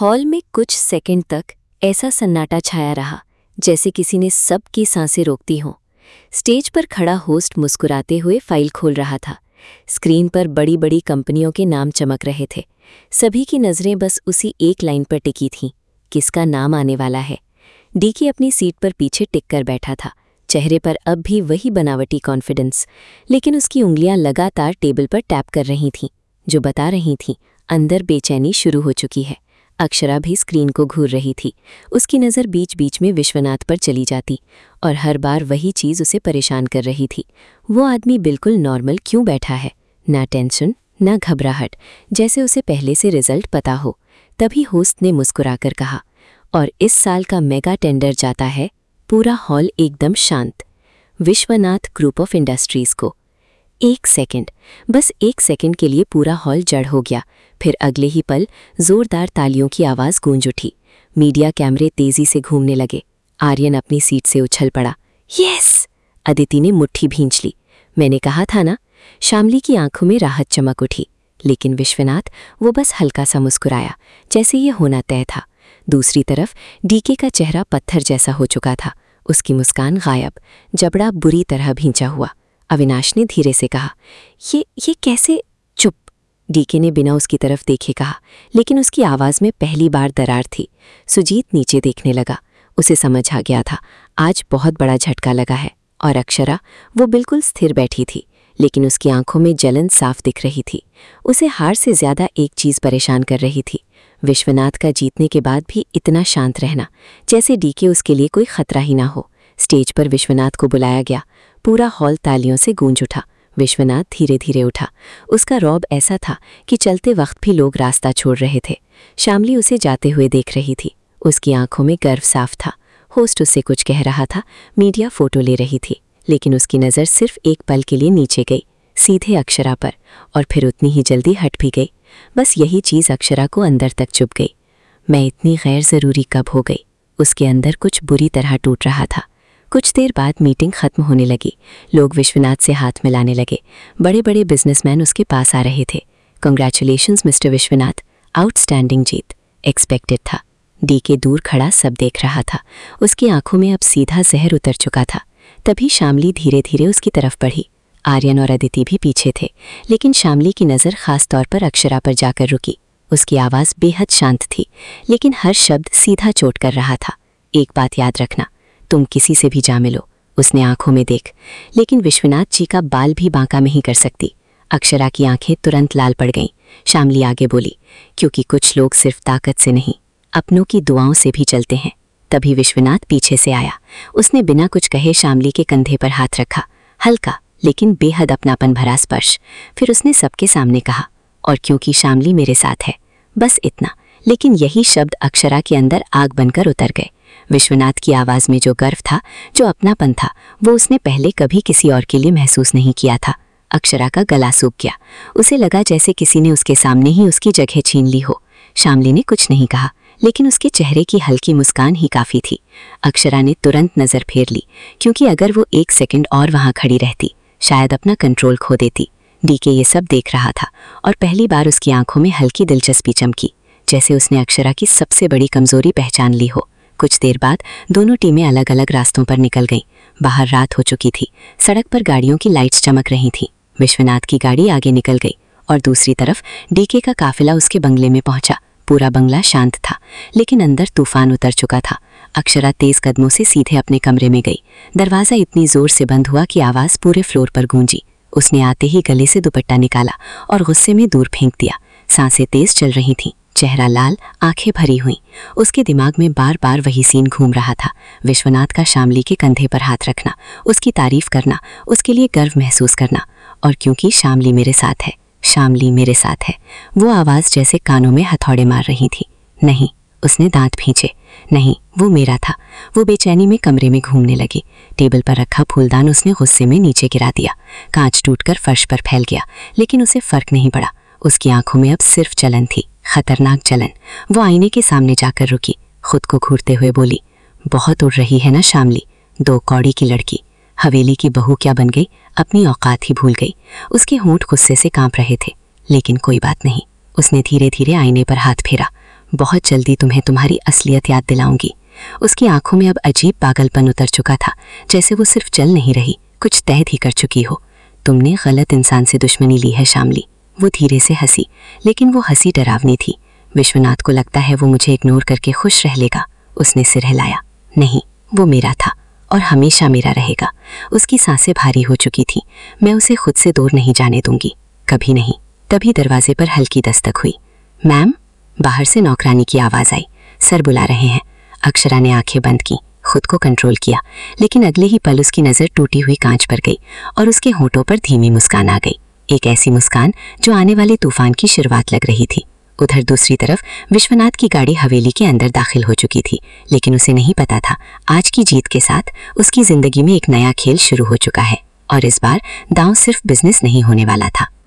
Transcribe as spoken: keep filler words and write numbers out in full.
Hall में कुछ second तक ऐसा सन्नाटा छाया रहा जैसे किसी ने सबकी सांसें रोक दी हों। स्टेज पर खड़ा होस्ट मुस्कुराते हुए फाइल खोल रहा था। स्क्रीन पर बड़ी बड़ी कंपनियों के नाम चमक रहे थे। सभी की नज़रें बस उसी एक लाइन पर टिकी थीं, किसका नाम आने वाला है। डीके अपनी सीट पर पीछे टिक कर बैठा था, चेहरे पर अब भी वही बनावटी कॉन्फिडेंस, लेकिन उसकी उंगलियां लगातार टेबल पर टैप कर रही थीं, जो बता रही थीं अंदर बेचैनी शुरू हो चुकी है। अक्षरा भी स्क्रीन को घूर रही थी। उसकी नज़र बीच बीच में विश्वनाथ पर चली जाती और हर बार वही चीज़ उसे परेशान कर रही थी। वो आदमी बिल्कुल नॉर्मल क्यों बैठा है, ना टेंशन ना घबराहट, जैसे उसे पहले से रिजल्ट पता हो। तभी होस्ट ने मुस्कुराकर कहा, और इस साल का मेगा टेंडर जाता है। पूरा हॉल एकदम शांत। विश्वनाथ ग्रुप ऑफ इंडस्ट्रीज़ को। एक सेकंड, बस एक सेकंड के लिए पूरा हॉल जड़ हो गया। फिर अगले ही पल जोरदार तालियों की आवाज़ गूंज उठी। मीडिया कैमरे तेजी से घूमने लगे। आर्यन अपनी सीट से उछल पड़ा। यस! अदिति ने मुट्ठी भींच ली। मैंने कहा था ना। शामली की आंखों में राहत चमक उठी, लेकिन विश्वनाथ, वो बस हल्का सा मुस्कुराया, जैसे ये होना तय था। दूसरी तरफ डीके का चेहरा पत्थर जैसा हो चुका था। उसकी मुस्कान गायब, जबड़ा बुरी तरह भींचा हुआ। अविनाश ने धीरे से कहा, ये ये कैसे? चुप! डीके ने बिना उसकी तरफ देखे कहा, लेकिन उसकी आवाज़ में पहली बार दरार थी। सुजीत नीचे देखने लगा। उसे समझ आ गया था, आज बहुत बड़ा झटका लगा है। और अक्षरा, वो बिल्कुल स्थिर बैठी थी, लेकिन उसकी आंखों में जलन साफ दिख रही थी। उसे हार से ज़्यादा एक चीज़ परेशान कर रही थी, विश्वनाथ का जीतने के बाद भी इतना शांत रहना, जैसे डीके उसके लिए कोई खतरा ही ना हो। स्टेज पर विश्वनाथ को बुलाया गया। पूरा हॉल तालियों से गूंज उठा। विश्वनाथ धीरे धीरे उठा। उसका रौब ऐसा था कि चलते वक्त भी लोग रास्ता छोड़ रहे थे। शामली उसे जाते हुए देख रही थी। उसकी आंखों में गर्व साफ था। होस्ट उससे कुछ कह रहा था, मीडिया फोटो ले रही थी, लेकिन उसकी नज़र सिर्फ एक पल के लिए नीचे गई, सीधे अक्षरा पर, और फिर उतनी ही जल्दी हट भी गई। बस यही चीज़ अक्षरा को अंदर तक चुभ गई। मैं इतनी गैर ज़रूरी कब हो गई? उसके अंदर कुछ बुरी तरह टूट रहा था। कुछ देर बाद मीटिंग खत्म होने लगी। लोग विश्वनाथ से हाथ मिलाने लगे। बड़े बड़े बिजनेसमैन उसके पास आ रहे थे। कंग्रेचुलेशंस मिस्टर विश्वनाथ, आउटस्टैंडिंग जीत, एक्सपेक्टेड था। डीके दूर खड़ा सब देख रहा था। उसकी आंखों में अब सीधा जहर उतर चुका था। तभी शामली धीरे धीरे उसकी तरफ बढ़ी। आर्यन और अदिति भी पीछे थे, लेकिन शामली की नज़र खास तौर पर अक्षरा पर जाकर रुकी। उसकी आवाज़ बेहद शांत थी, लेकिन हर शब्द सीधा चोट कर रहा था। एक बात याद रखना, तुम किसी से भी जा मिलो, उसने आंखों में देख, लेकिन विश्वनाथ जी का बाल भी बांका नहीं कर सकती। अक्षरा की आंखें तुरंत लाल पड़ गईं। शामली आगे बोली, क्योंकि कुछ लोग सिर्फ ताकत से नहीं, अपनों की दुआओं से भी चलते हैं। तभी विश्वनाथ पीछे से आया। उसने बिना कुछ कहे शामली के कंधे पर हाथ रखा, हल्का लेकिन बेहद अपनापन भरा स्पर्श। फिर उसने सबके सामने कहा, और क्योंकि शामली मेरे साथ है, बस इतना। लेकिन यही शब्द अक्षरा के अंदर आग बनकर उतर गए। विश्वनाथ की आवाज़ में जो गर्व था, जो अपनापन था, वो उसने पहले कभी किसी और के लिए महसूस नहीं किया था। अक्षरा का गला सूख गया। उसे लगा जैसे किसी ने उसके सामने ही उसकी जगह छीन ली हो। शामली ने कुछ नहीं कहा, लेकिन उसके चेहरे की हल्की मुस्कान ही काफ़ी थी। अक्षरा ने तुरंत नज़र फेर ली, क्योंकि अगर वो एक सेकंड और वहाँ खड़ी रहती, शायद अपना कंट्रोल खो देती। डीके ये सब देख रहा था, और पहली बार उसकी आंखों में हल्की दिलचस्पी चमकी, जैसे उसने अक्षरा की सबसे बड़ी कमज़ोरी पहचान ली हो। कुछ देर बाद दोनों टीमें अलग अलग रास्तों पर निकल गईं। बाहर रात हो चुकी थी। सड़क पर गाड़ियों की लाइट्स चमक रही थीं। विश्वनाथ की गाड़ी आगे निकल गई, और दूसरी तरफ डीके का काफिला उसके बंगले में पहुंचा। पूरा बंगला शांत था, लेकिन अंदर तूफान उतर चुका था। अक्षरा तेज कदमों से सीधे अपने कमरे में गई। दरवाज़ा इतनी जोर से बंद हुआ कि आवाज़ पूरे फ्लोर पर गूंजी। उसने आते ही गले से दुपट्टा निकाला और गुस्से में दूर फेंक दिया। सांसें तेज चल रही थीं, चेहरा लाल, आंखें भरी हुई। उसके दिमाग में बार बार वही सीन घूम रहा था। विश्वनाथ का शामली के कंधे पर हाथ रखना, उसकी तारीफ करना, उसके लिए गर्व महसूस करना। और क्योंकि शामली मेरे साथ है, शामली मेरे साथ है, वो आवाज़ जैसे कानों में हथौड़े मार रही थी। नहीं, उसने दांत भींचे, नहीं, वो मेरा था। वो बेचैनी में कमरे में घूमने लगी। टेबल पर रखा फूलदान उसने गुस्से में नीचे गिरा दिया। कांच टूटकर फर्श पर फैल गया, लेकिन उसे फर्क नहीं पड़ा। उसकी आंखों में अब सिर्फ जलन थी, खतरनाक जलन। वो आईने के सामने जाकर रुकी, खुद को घूरते हुए बोली, बहुत उड़ रही है ना शामली, दो कौड़ी की लड़की। हवेली की बहू क्या बन गई, अपनी औकात ही भूल गई। उसके होंठ गुस्से से कांप रहे थे, लेकिन कोई बात नहीं। उसने धीरे धीरे आईने पर हाथ फेरा। बहुत जल्दी तुम्हें तुम्हारी असलियत याद दिलाऊंगी। उसकी आंखों में अब अजीब पागलपन उतर चुका था, जैसे वो सिर्फ चल नहीं रही, कुछ तय ही कर चुकी हो। तुमने गलत इंसान से दुश्मनी ली है शामली। वो धीरे से हंसी, लेकिन वो हंसी डरावनी थी। विश्वनाथ को लगता है वो मुझे इग्नोर करके खुश रह लेगा। उसने सिर हिलाया। नहीं, वो मेरा था और हमेशा मेरा रहेगा। उसकी सांसें भारी हो चुकी थी। मैं उसे खुद से दूर नहीं जाने दूंगी, कभी नहीं। तभी दरवाजे पर हल्की दस्तक हुई। मैम? बाहर से नौकरानी की आवाज़ आई। सर बुला रहे हैं। अक्षरा ने आंखें बंद की, खुद को कंट्रोल किया, लेकिन अगले ही पल उसकी नज़र टूटी हुई कांच पर गई और उसके होठों पर धीमी मुस्कान आ गई। एक ऐसी मुस्कान जो आने वाले तूफान की शुरुआत लग रही थी। उधर दूसरी तरफ विश्वनाथ की गाड़ी हवेली के अंदर दाखिल हो चुकी थी, लेकिन उसे नहीं पता था आज की जीत के साथ उसकी जिंदगी में एक नया खेल शुरू हो चुका है और इस बार दांव सिर्फ बिजनेस नहीं होने वाला था।